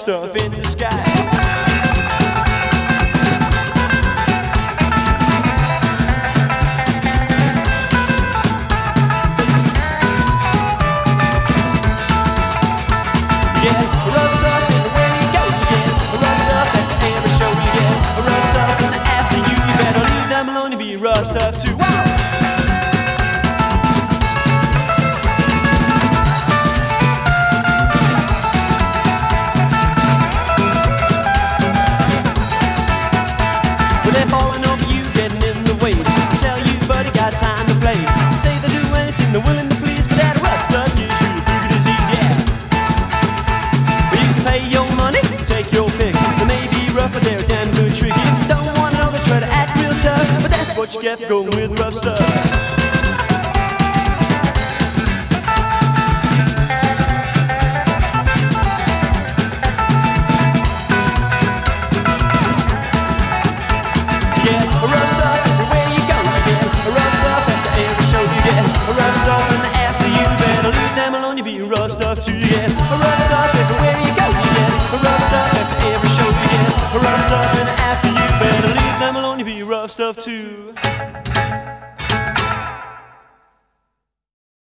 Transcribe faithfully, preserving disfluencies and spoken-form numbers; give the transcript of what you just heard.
stuff in the sky. Rough stuff too. Wow! Well, they're falling over you, getting in the way. They tell you, buddy, got time to play. They say they'll do anything, they're willing to please, but that rough stuff gives you a bigger disease, yeah. Well, you can pay your money, take your pick. They may be rough, but they're damn good tricky. If you don't want to know, they try to act real tough, but that's what you get for going with rough stuff. Yeah, rough stuff everywhere you go, you get rough stuff after every show you get rough stuff in the after you better leave them alone, you be rough stuff too, yeah, rough stuff everywhere